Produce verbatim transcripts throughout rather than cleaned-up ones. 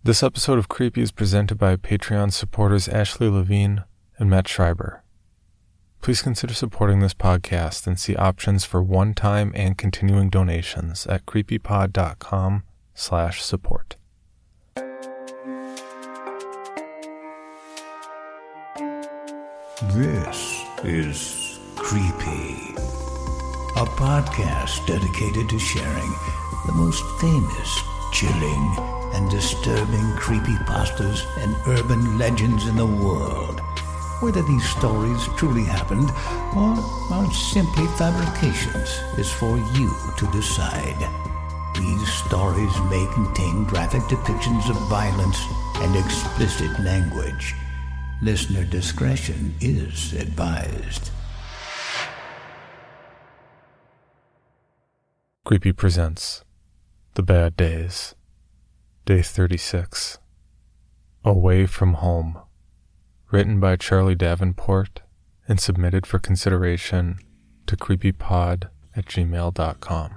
This episode of Creepy is presented by Patreon supporters Ashley Levine and Matt Schreiber. Please consider supporting this podcast and see options for one-time and continuing donations at creepypod.com slash support. This is Creepy, a podcast dedicated to sharing the most famous, chilling, and disturbing creepypastas and urban legends in the world. Whether these stories truly happened or are simply fabrications is for you to decide. These stories may contain graphic depictions of violence and explicit language. Listener discretion is advised. Creepy presents The Bad Days, Day thirty-six, Away from Home, written by Charlie Davenport and submitted for consideration to creepypod at gmail dot com.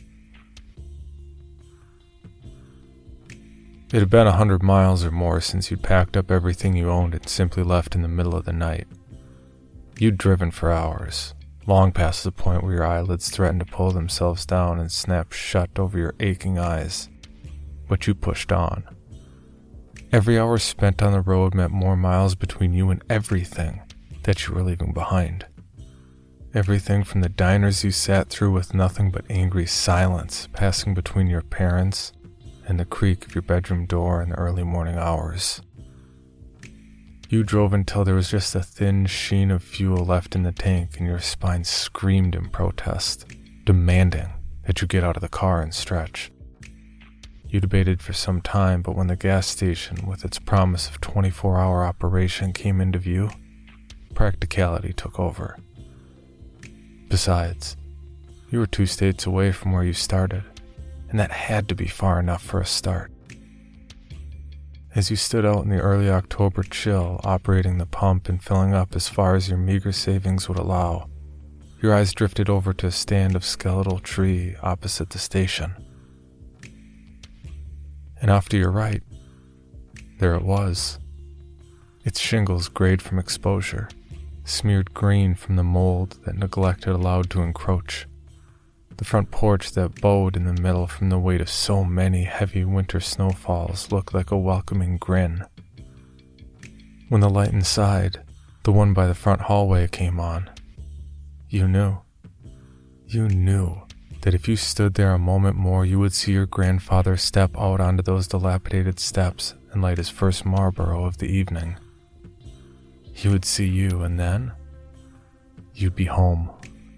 It had been a hundred miles or more since you'd packed up everything you owned and simply left in the middle of the night. You'd driven for hours, long past the point where your eyelids threatened to pull themselves down and snap shut over your aching eyes, but you pushed on. Every hour spent on the road meant more miles between you and everything that you were leaving behind. Everything from the diners you sat through with nothing but angry silence passing between your parents and the creak of your bedroom door in the early morning hours. You drove until there was just a thin sheen of fuel left in the tank and your spine screamed in protest, demanding that you get out of the car and stretch. You debated for some time, but when the gas station with its promise of twenty-four hour operation came into view, practicality took over. Besides, you were two states away from where you started, and that had to be far enough for a start. As you stood out in the early October chill, operating the pump and filling up as far as your meager savings would allow, your eyes drifted over to a stand of skeletal tree opposite the station. And off to your right, there it was. Its shingles grayed from exposure, smeared green from the mold that neglect had allowed to encroach. The front porch that bowed in the middle from the weight of so many heavy winter snowfalls looked like a welcoming grin. When the light inside, the one by the front hallway, came on, you knew. You knew that if you stood there a moment more, you would see your grandfather step out onto those dilapidated steps and light his first Marlboro of the evening. He would see you, and then you'd be home.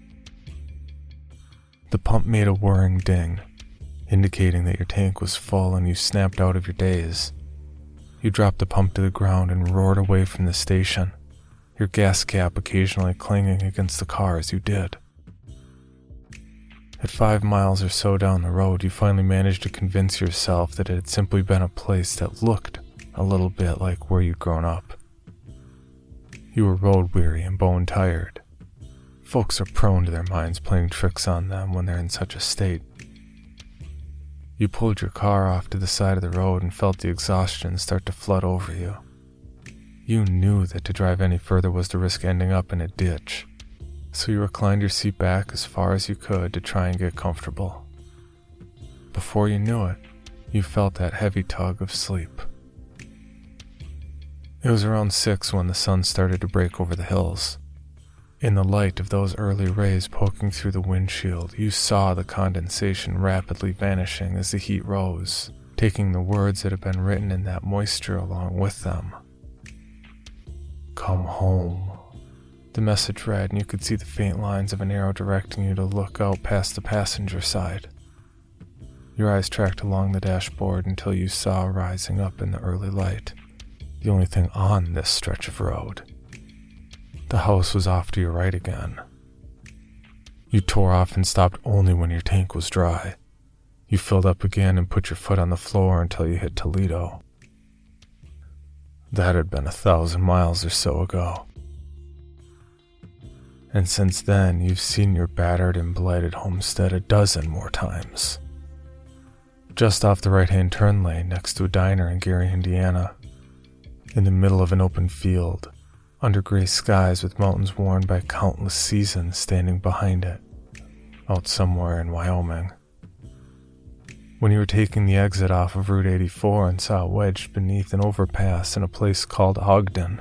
The pump made a whirring ding, indicating that your tank was full and you snapped out of your daze. You dropped the pump to the ground and roared away from the station, your gas cap occasionally clanging against the car as you did. At five miles or so down the road, you finally managed to convince yourself that it had simply been a place that looked a little bit like where you'd grown up. You were road-weary and bone-tired. Folks are prone to their minds playing tricks on them when they're in such a state. You pulled your car off to the side of the road and felt the exhaustion start to flood over you. You knew that to drive any further was to risk ending up in a ditch, so you reclined your seat back as far as you could to try and get comfortable. Before you knew it, you felt that heavy tug of sleep. It was around six when the sun started to break over the hills. In the light of those early rays poking through the windshield, you saw the condensation rapidly vanishing as the heat rose, taking the words that had been written in that moisture along with them. Come home. The message read, and you could see the faint lines of an arrow directing you to look out past the passenger side. Your eyes tracked along the dashboard until you saw rising up in the early light the only thing on this stretch of road. The house was off to your right again. You tore off and stopped only when your tank was dry. You filled up again and put your foot on the floor until you hit Toledo. That had been a thousand miles or so ago. And since then, you've seen your battered and blighted homestead a dozen more times. just off the right-hand turn lane next to a diner in Gary, Indiana, in the middle of an open field, under gray skies with mountains worn by countless seasons standing behind it, out somewhere in Wyoming. When you were taking the exit off of Route eighty-four and saw it wedged beneath an overpass in a place called Ogden.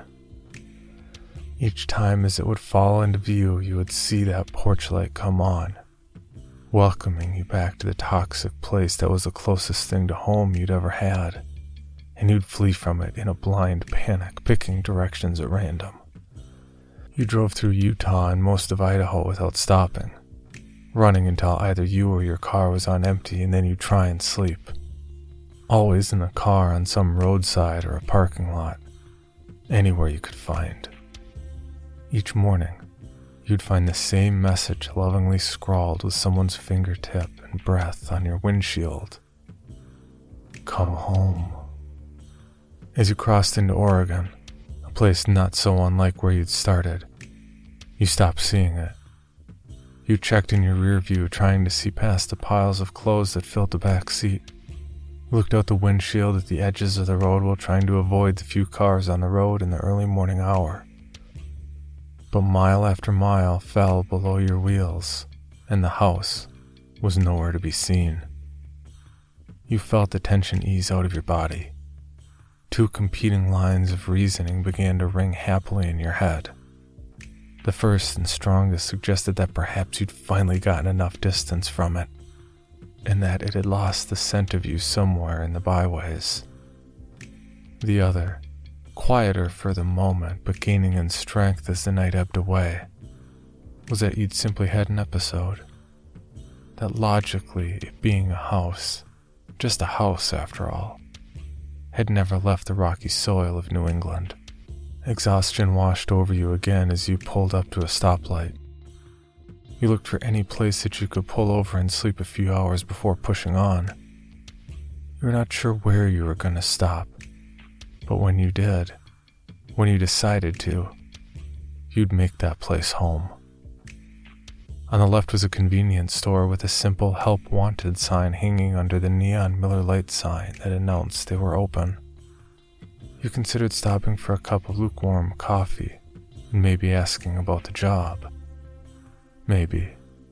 Each time as it would fall into view, you would see that porch light come on, welcoming you back to the toxic place that was the closest thing to home you'd ever had, and you'd flee from it in a blind panic, picking directions at random. You drove through Utah and most of Idaho without stopping, running until either you or your car was on empty, and then you'd try and sleep. Always in a car on some roadside or a parking lot, anywhere you could find. Each morning, you'd find the same message lovingly scrawled with someone's fingertip and breath on your windshield. Come home. As you crossed into Oregon, a place not so unlike where you'd started, you stopped seeing it. You checked in your rear view, trying to see past the piles of clothes that filled the back seat. You looked out the windshield at the edges of the road while trying to avoid the few cars on the road in the early morning hour. But mile after mile fell below your wheels, and the house was nowhere to be seen. You felt the tension ease out of your body. Two competing lines of reasoning began to ring happily in your head. The first and strongest suggested that perhaps you'd finally gotten enough distance from it, and that it had lost the scent of you somewhere in the byways. The other, quieter for the moment but gaining in strength as the night ebbed away, was that you'd simply had an episode. That logically, it being a house, just a house after all, had never left the rocky soil of New England. Exhaustion washed over you again as you pulled up to a stoplight. You looked for any place that you could pull over and sleep a few hours before pushing on. You were not sure where you were going to stop, but when you did, when you decided to, you'd make that place home. On the left was a convenience store with a simple Help Wanted sign hanging under the neon Miller Lite sign that announced they were open. You considered stopping for a cup of lukewarm coffee and maybe asking about the job. Maybe.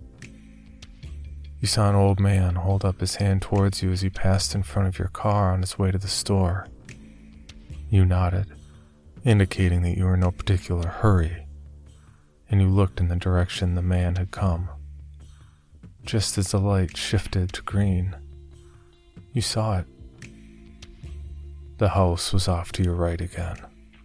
You saw an old man hold up his hand towards you as he passed in front of your car on his way to the store. You nodded, indicating that you were in no particular hurry, and you looked in the direction the man had come. Just as the light shifted to green, you saw it. The house was off to your right again.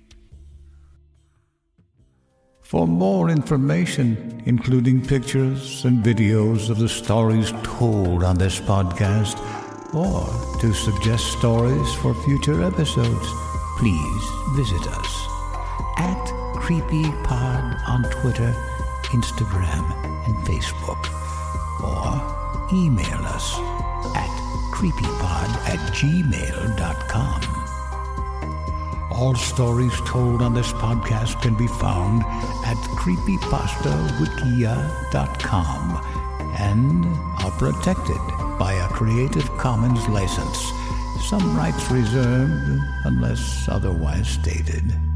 For more information, including pictures and videos of the stories told on this podcast, or to suggest stories for future episodes, please visit us at CreepyPod on Twitter, Instagram, and Facebook, or email us at creepypod at gmail dot com. All stories told on this podcast can be found at creepypasta wikia dot com and are protected by a Creative Commons license. Some rights reserved unless otherwise stated.